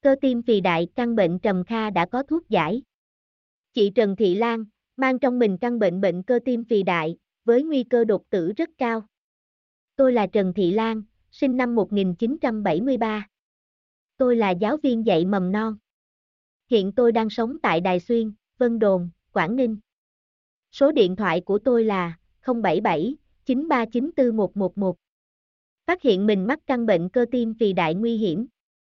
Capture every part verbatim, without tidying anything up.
Cơ tim phì đại, căn bệnh trầm kha đã có thuốc giải. Chị Trần Thị Lan, mang trong mình căn bệnh bệnh cơ tim phì đại, với nguy cơ đột tử rất cao. Tôi là Trần Thị Lan, sinh năm một nghìn chín trăm bảy mươi ba. Tôi là giáo viên dạy mầm non. Hiện tôi đang sống tại Đài Xuyên, Vân Đồn, Quảng Ninh. Số điện thoại của tôi là không bảy bảy chín ba chín tư một một một. Phát hiện mình mắc căn bệnh cơ tim phì đại nguy hiểm.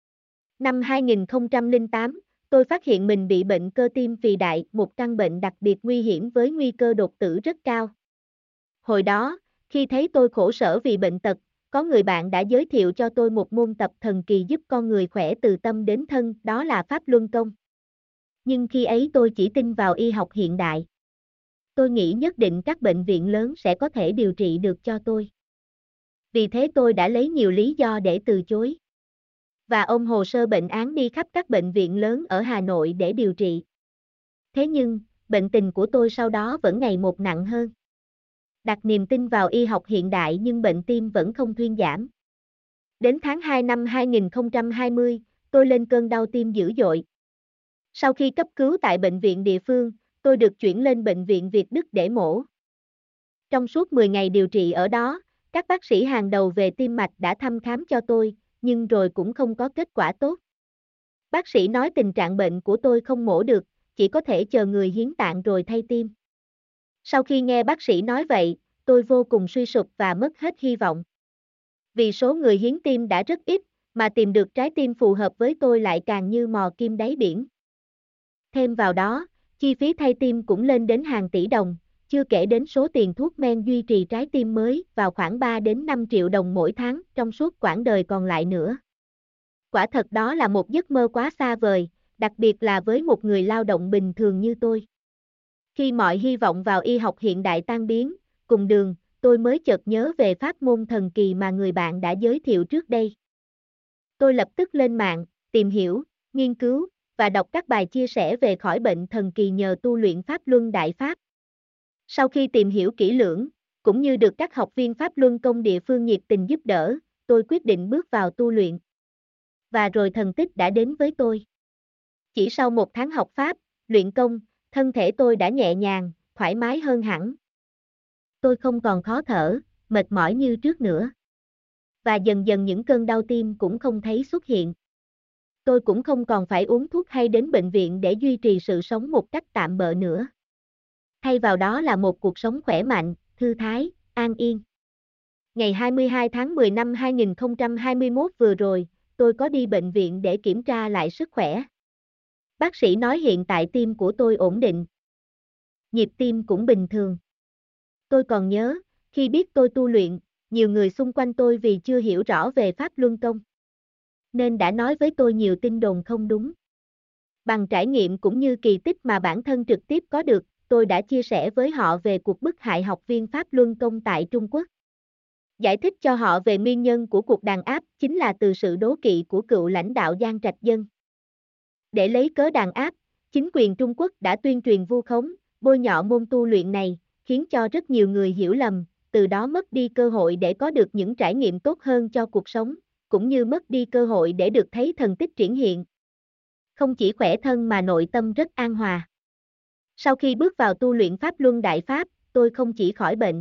Năm hai nghìn không trăm lẻ tám, tôi phát hiện mình bị bệnh cơ tim phì đại, một căn bệnh đặc biệt nguy hiểm với nguy cơ đột tử rất cao. Hồi đó, khi thấy tôi khổ sở vì bệnh tật, có người bạn đã giới thiệu cho tôi một môn tập thần kỳ giúp con người khỏe từ tâm đến thân, đó là Pháp Luân Công. Nhưng khi ấy tôi chỉ tin vào y học hiện đại. Tôi nghĩ nhất định các bệnh viện lớn sẽ có thể điều trị được cho tôi. Vì thế tôi đã lấy nhiều lý do để từ chối. Và ôm hồ sơ bệnh án đi khắp các bệnh viện lớn ở Hà Nội để điều trị. Thế nhưng, bệnh tình của tôi sau đó vẫn ngày một nặng hơn. Đặt niềm tin vào y học hiện đại nhưng bệnh tim vẫn không thuyên giảm. Đến tháng hai năm hai nghìn không trăm hai mươi, tôi lên cơn đau tim dữ dội. Sau khi cấp cứu tại bệnh viện địa phương, tôi được chuyển lên bệnh viện Việt Đức để mổ. Trong suốt mười ngày điều trị ở đó, các bác sĩ hàng đầu về tim mạch đã thăm khám cho tôi, nhưng rồi cũng không có kết quả tốt. Bác sĩ nói tình trạng bệnh của tôi không mổ được, chỉ có thể chờ người hiến tạng rồi thay tim. Sau khi nghe bác sĩ nói vậy, tôi vô cùng suy sụp và mất hết hy vọng. Vì số người hiến tim đã rất ít, mà tìm được trái tim phù hợp với tôi lại càng như mò kim đáy biển. Thêm vào đó, chi phí thay tim cũng lên đến hàng tỷ đồng, chưa kể đến số tiền thuốc men duy trì trái tim mới vào khoảng ba đến năm triệu đồng mỗi tháng trong suốt quãng đời còn lại nữa. Quả thật đó là một giấc mơ quá xa vời, đặc biệt là với một người lao động bình thường như tôi. Khi mọi hy vọng vào y học hiện đại tan biến, cùng đường, tôi mới chợt nhớ về pháp môn thần kỳ mà người bạn đã giới thiệu trước đây. Tôi lập tức lên mạng, tìm hiểu, nghiên cứu, và đọc các bài chia sẻ về khỏi bệnh thần kỳ nhờ tu luyện Pháp Luân Đại Pháp. Sau khi tìm hiểu kỹ lưỡng, cũng như được các học viên Pháp Luân Công địa phương nhiệt tình giúp đỡ, tôi quyết định bước vào tu luyện. Và rồi thần tích đã đến với tôi. Chỉ sau một tháng học Pháp, luyện công, thân thể tôi đã nhẹ nhàng, thoải mái hơn hẳn. Tôi không còn khó thở, mệt mỏi như trước nữa. Và dần dần những cơn đau tim cũng không thấy xuất hiện. Tôi cũng không còn phải uống thuốc hay đến bệnh viện để duy trì sự sống một cách tạm bợ nữa. Thay vào đó là một cuộc sống khỏe mạnh, thư thái, an yên. Ngày hai mươi hai tháng mười năm hai nghìn không trăm hai mươi mốt vừa rồi, tôi có đi bệnh viện để kiểm tra lại sức khỏe. Bác sĩ nói hiện tại tim của tôi ổn định. Nhịp tim cũng bình thường. Tôi còn nhớ, khi biết tôi tu luyện, nhiều người xung quanh tôi vì chưa hiểu rõ về Pháp Luân Công, nên đã nói với tôi nhiều tin đồn không đúng. Bằng trải nghiệm cũng như kỳ tích mà bản thân trực tiếp có được, tôi đã chia sẻ với họ về cuộc bức hại học viên Pháp Luân Công tại Trung Quốc. Giải thích cho họ về nguyên nhân của cuộc đàn áp chính là từ sự đố kỵ của cựu lãnh đạo Giang Trạch Dân. Để lấy cớ đàn áp, chính quyền Trung Quốc đã tuyên truyền vu khống, bôi nhọ môn tu luyện này, khiến cho rất nhiều người hiểu lầm, từ đó mất đi cơ hội để có được những trải nghiệm tốt hơn cho cuộc sống, cũng như mất đi cơ hội để được thấy thần tích triển hiện. Không chỉ khỏe thân mà nội tâm rất an hòa. Sau khi bước vào tu luyện Pháp Luân Đại Pháp, tôi không chỉ khỏi bệnh,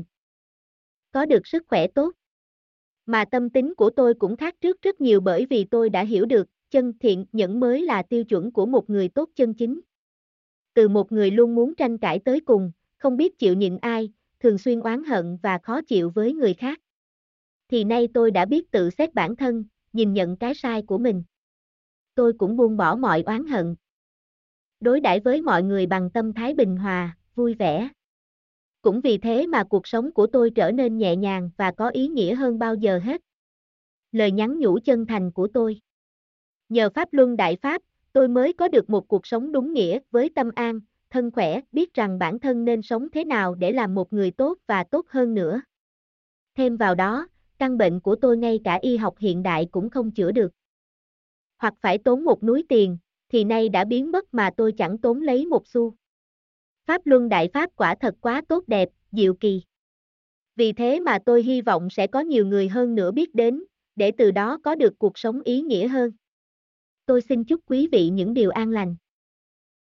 có được sức khỏe tốt, mà tâm tính của tôi cũng khác trước rất nhiều bởi vì tôi đã hiểu được, chân thiện nhẫn mới là tiêu chuẩn của một người tốt chân chính. Từ một người luôn muốn tranh cãi tới cùng, không biết chịu nhịn ai, thường xuyên oán hận và khó chịu với người khác, thì nay tôi đã biết tự xét bản thân, nhìn nhận cái sai của mình. Tôi cũng buông bỏ mọi oán hận, đối đãi với mọi người bằng tâm thái bình hòa, vui vẻ. Cũng vì thế mà cuộc sống của tôi trở nên nhẹ nhàng và có ý nghĩa hơn bao giờ hết. Lời nhắn nhủ chân thành của tôi. Nhờ Pháp Luân Đại Pháp, tôi mới có được một cuộc sống đúng nghĩa với tâm an, thân khỏe, biết rằng bản thân nên sống thế nào để làm một người tốt và tốt hơn nữa. Thêm vào đó, căn bệnh của tôi ngay cả y học hiện đại cũng không chữa được. Hoặc phải tốn một núi tiền, thì nay đã biến mất mà tôi chẳng tốn lấy một xu. Pháp Luân Đại Pháp quả thật quá tốt đẹp, diệu kỳ. Vì thế mà tôi hy vọng sẽ có nhiều người hơn nữa biết đến, để từ đó có được cuộc sống ý nghĩa hơn. Tôi xin chúc quý vị những điều an lành.